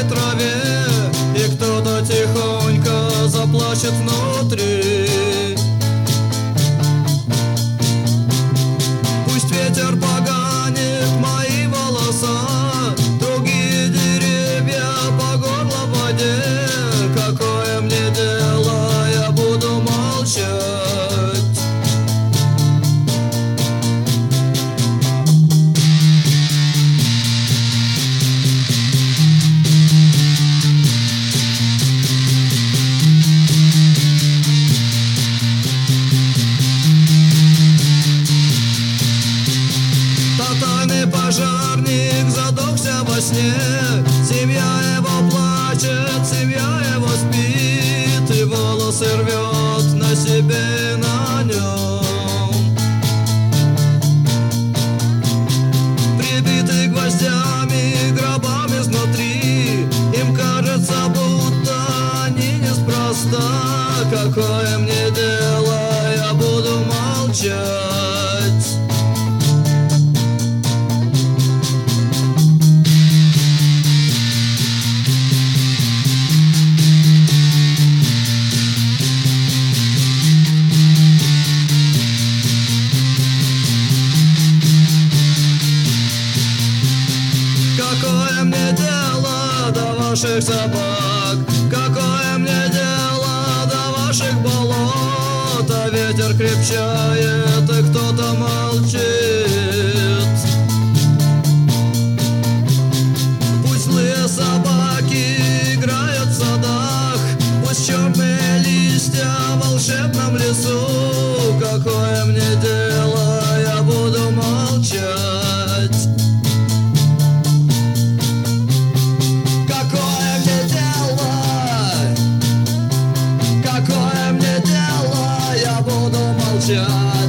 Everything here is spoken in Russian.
зеленой траве, и кто-то тихонько заплачет внутри. Пусть ветер поганит мои волоса, другие деревья по горло в воде. Какое мне дело, я буду молчать. Тотальный пожарник задохся во сне, семья его плачет, семья его спит, и волосы рвет на себе, на нем. Прибиты гвоздями, гробами изнутри, им кажется, будто они неспроста. Какое мне дело, я буду молчать. Какое мне дело до ваших собак? Какое мне дело до ваших болот? А ветер крепчает, и кто-то молчит. Пусть злые собаки играют в садах, пусть черные листья в волшебном лесу. Какое мне дело, я буду молчать. Какое мне дело, я буду молчать.